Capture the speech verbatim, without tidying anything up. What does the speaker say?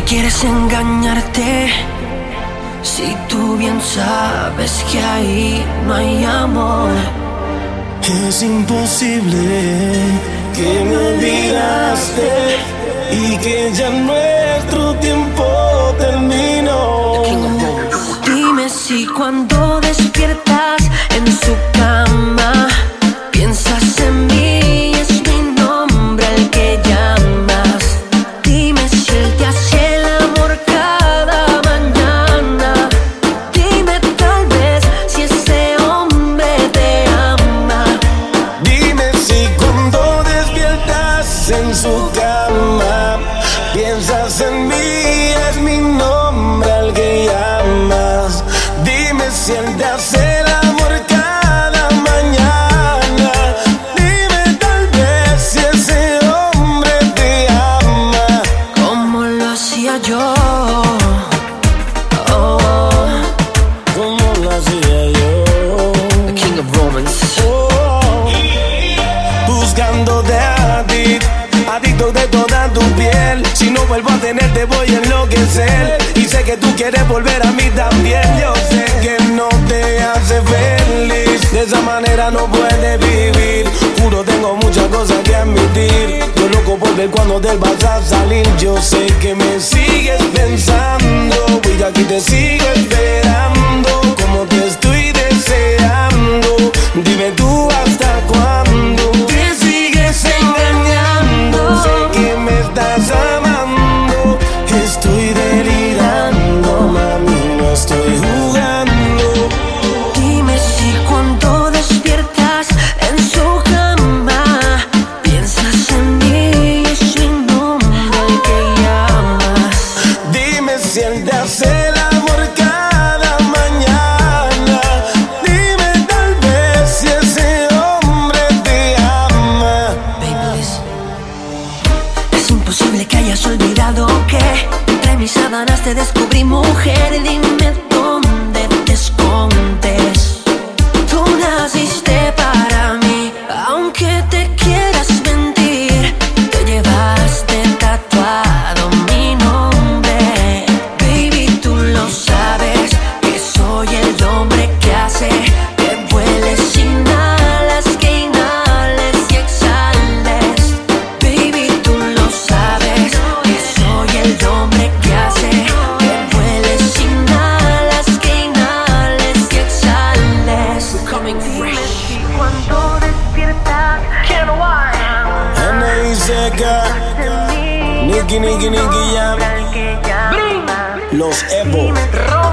quieres engañarte, si tú bien sabes que ahí no hay amor. Es imposible que me olvidaste y que ya nuestro tiempo terminó. Dime si cuando despiertas en su cama piensas en mí, es mi nombre el que llamas. Dime si él te hace el amor cada mañana. Dime tal vez si ese hombre te ama. Dime si cuando despiertas en su cama piensas en mí, es mi nombre el que llamas. Dime si él te hace el amor cada mañana. Dime tal vez si ese hombre te ama como lo hacía yo. Oh, como lo hacía yo. the king of romance. Oh, buscándote a ti, adicto de toda tu piel. Si no vuelvo a tenerte voy a enloquecer. Y sé que tú quieres volver a mí también. Yo sé que no te hace feliz, de esa manera no puedes vivir. Juro tengo muchas cosas que admitir. Yo loco por ver cuando te vas a salir. Yo sé que me sigues pensando y aquí te sigo esperando. Como te estoy deseando. Dime tú hasta cuándo te sigues engañando. Sé que me estás amando. Estoy delirando, mami, no estoy jugando. Dime si cuando despiertas en su cama piensas en mí, es mi nombre el que llamas. Dime si él te hace el amor cada mañana. Dime tal vez si ese hombre te ama. Baby, listen. Es imposible que hayas olvidado que entre mis sábanas te descubrí mujer. Dime dónde te escondes. Tú naciste para mí, aunque te quieras mentir. Te llevaste tatuado mi nombre. Baby, tú lo sabes, que soy el hombre que hace que vueles sin alas, que inhales y exhales. Baby, tú lo sabes, que soy el hombre que hace que vueles sin alas, que inhales y exhales. Coming fresh. Dime si cuando despiertas, Ken White, Anaí Seca, Nicky, Nicky, Nicky Jam, el que llama. Los Evo. Dime,